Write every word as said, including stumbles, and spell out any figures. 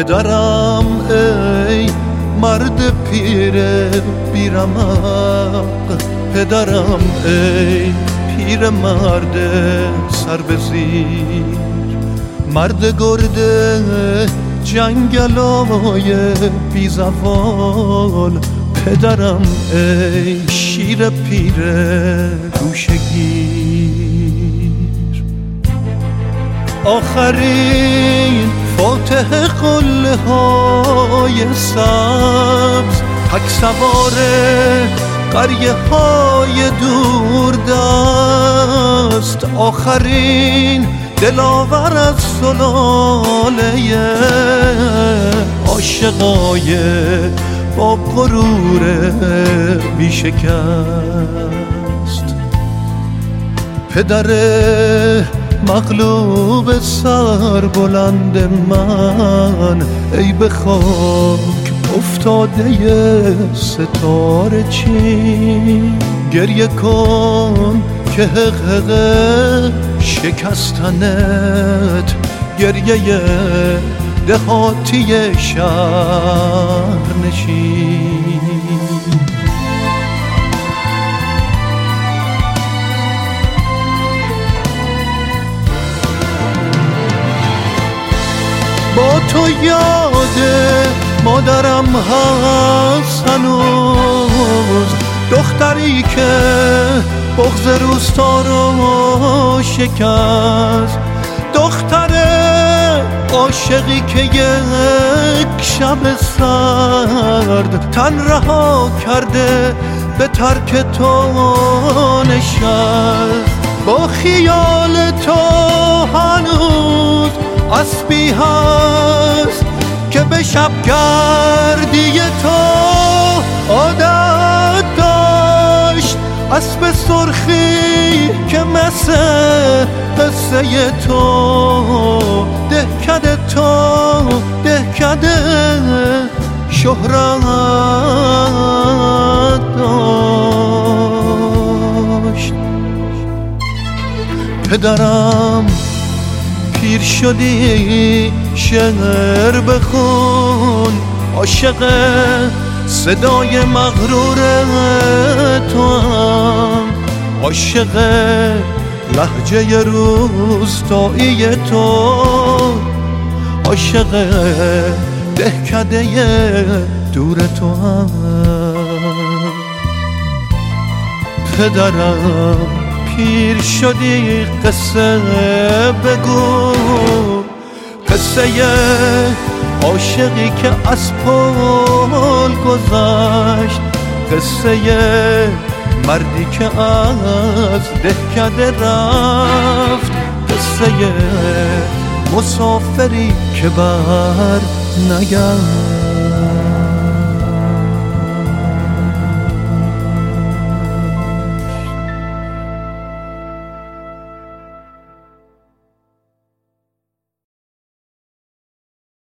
پدرم ای مرد پیر بیرمق، پدرم ای پیر مرد سر به زیر، مرد گرد جنگلای بی زوال، پدرم ای شیر پیر گوشگیر. آخرین فاتح قله های سبز، تک سوار قریه های دور دست، آخرین دلاور از سلاله عاشقای با غرور بی شکست. پدر مغلوب سر بلند من، ای به خاک افتاده ستاره چین، گریه کن که حقق شکستنت، گریه دهاتی شهر نشین. با تو یاد مادرم هست هنوز، دختری که بغض روستا رو شکست، دختر عاشقی که یک شب سرد تن رها کرده به ترک تو نشست. با خیال تو هنوز اسبی هست که به شبگردی تو عادت داشت، اسب سرخی که مثل قصه تو دهکده تو دهکده شهرت داشت. پدرم پیر شدی شعر بخون، عاشق صدای مغرور تو هم، عاشق لهجه روستایی تو، عاشق دهکده دور تو هم. پدرم پیر شدی قصه بگو، قصه عاشقی که از پل گذشت، قصه مردی که از دهکده رفت، قصه مسافری که بر نگشت.